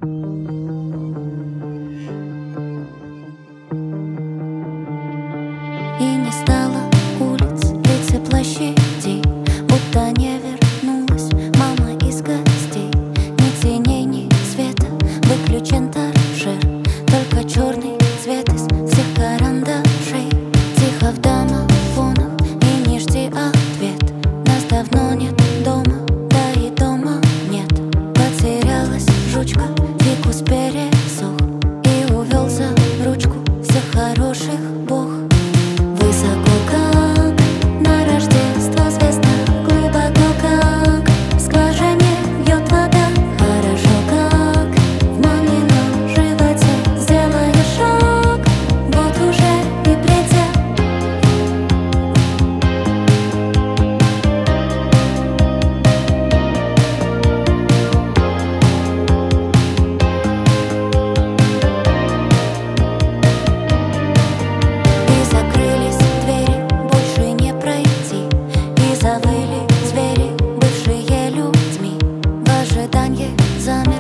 И не стало улиц, лиц и площадей, будто не вернулась мама из гостей. Ни теней, ни света, выключен торшер, только черный цвет из всех карандашей. Тихо в домофонах, и не жди ответ. Нас давно нет дома, да и дома нет. Потерялась жучка, фикус пересох, и увел за ручку всех хороших Бог. Высоко, как на Рождество звезда, глубоко, как в скважине бьет вода. Хорошо, как в мамином животе, сделаешь шаг, вот уже и предел. И закрылись двери, больше не пройти, и завыли звери, бывшие людьми, в ожидании замер.